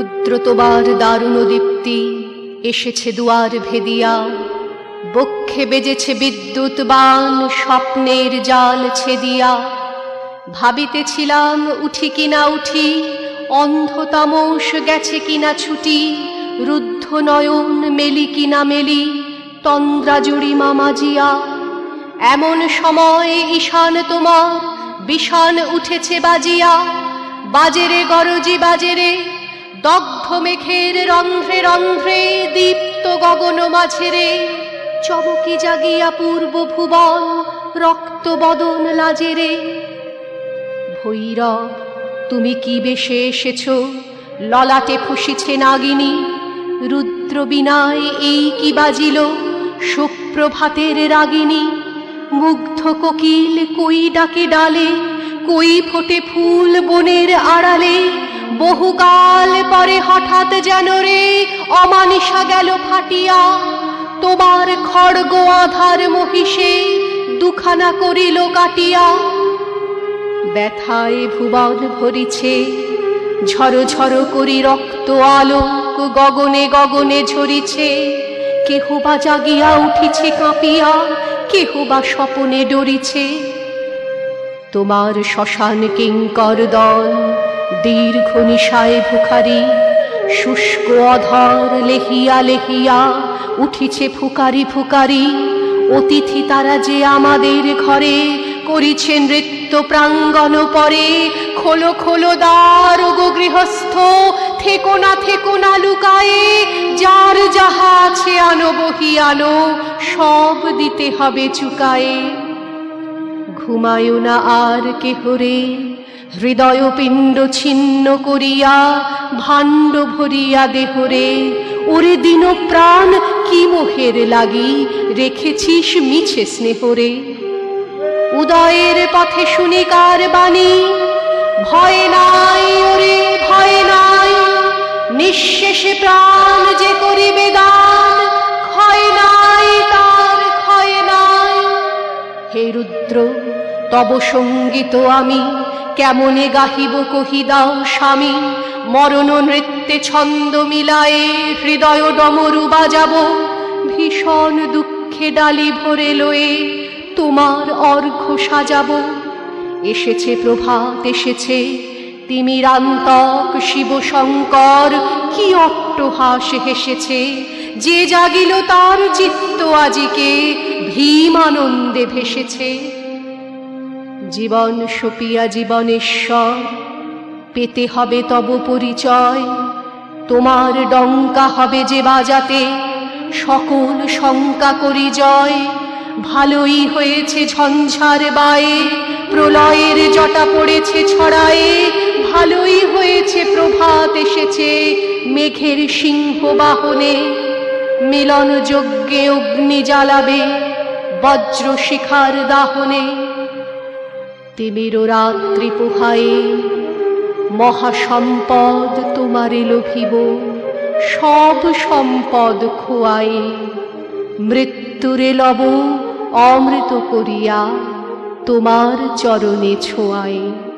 রুদ্র তোমার দারুণ দীপ্তি এসেছে দুয়ার ভেদিয়া, বক্ষে বেজেছে বিদ্যুৎ বাণ স্বপ্নের জাল ছেদিয়া। ভাবিতেছিলাম উঠি কিনা উঠি, অন্ধ তামস গেছে কিনা ছুটি, রুদ্ধ নয়ন মেলি কিনা মেলি তন্দ্রা জুড়ি মামাজিয়া। এমন সময় ঈশান তোমার বিষান উঠেছে বাজিয়া, বাজেরে গরজি বাজেরে দগ্ধ মেঘের রন্ধ্রে রন্ধ্রে দীপ্ত গগন মাঝেরে। চমকি জাগিয়া পূর্ব ভুবন রক্ত বদন লাজেরে। ভৈরব তুমি কি বেশে এসেছ, ললাটে ফুসিছে নাগিনী, রুদ্র বিনায় এই কি বাজিল সুপ্রভাতের রাগিনী। মুগ্ধ কোকিল কই ডাকে ডালে, কই ফোটে ফুল বনের আড়ালে, বহুকাল পরে হঠাৎ যেন রে অমানিসা গেল ফাটিয়া। তোমার খড়গ আধার মহিষে দুখানা করিল কাটিয়া। ব্যথায় ভুবন ভরিছে, ঝড়ো ঝড়ো করি রক্ত আলোক গগনে গগনে ঝরিছে। কেহ বা জাগিয়া উঠিছে কাঁপিয়া, কেহ বা স্বপনে ডরিছে। তোমার শ্মশান কিঙ্কর দল দীর্ঘ নিশায় ভুখারি, শুষ্ক অধর লেহিয়া লেহিয়া উঠিছে ফুকারি ফুকারি। অতিথি তারা যে আমাদের ঘরে করিছে নৃত্য প্রাঙ্গণ পরে। খোলো খোলো দ্বার গো গৃহস্থ, থেকো না লুকায়ে, যার যাহা আছে আনো বহি আনো, সব দিতে হবে চুকায়ে। ঘুমায়ো না আর কেহ রে, হৃদয় পিণ্ড ছিন্ন করিয়া ভাণ্ড ভরিয়া দেহরে। ওরে দিন প্রাণ কি মোহের লাগি রেখেছিস মিছে স্নেহরে। উদয়ের পথে শুনি কার বাণী, ভয় নাই ওরে ভয় নাই, নিঃশেষে প্রাণ যে করিবে দান, ক্ষয় নাই তার ক্ষয় নাই। হে রুদ্র তব সঙ্গীত আমি কেমনে গাহিব কহি দাও স্বামী। মরণ নৃত্যে ছন্দ মিলায়ে হৃদয় ডমরু বাজাব, ভীষণ দুঃখে ডালি ভরে লয়ে তোমার অর্ঘ্য সাজাব। এসেছে প্রভাত এসেছে, তিমিরান্তক শিব শঙ্কর কি অট্টহাস হেসেছে। যে জাগিল তার চিত্ত আজিকে ভীম আনন্দে ভেসেছে। জীবন সপিয়া জীবনেশ্বর পেতে হবে তব পরিচয়। তোমার ডঙ্কা হবে যে বাজাতে সকল শঙ্কা করি জয়। ভালোই হয়েছে ঝঞ্ঝার বায়ে, প্রলয়ের জটা পড়েছে ছড়ায়ে। ভালোই হয়েছে প্রভাত এসেছে মেঘের সিংহ বাহনে। মিলন যজ্ঞে অগ্নি জ্বালাবে বজ্র শিখার দাহনে। তিমির রাত্রি পোহায়ে মহাসম্পদ তোমারে লোভিব, সব সম্পদ খোয়ায়ে। মৃত্যুরে লব অমৃত করিয়া তোমার চরণে ছোঁয়ায়ে।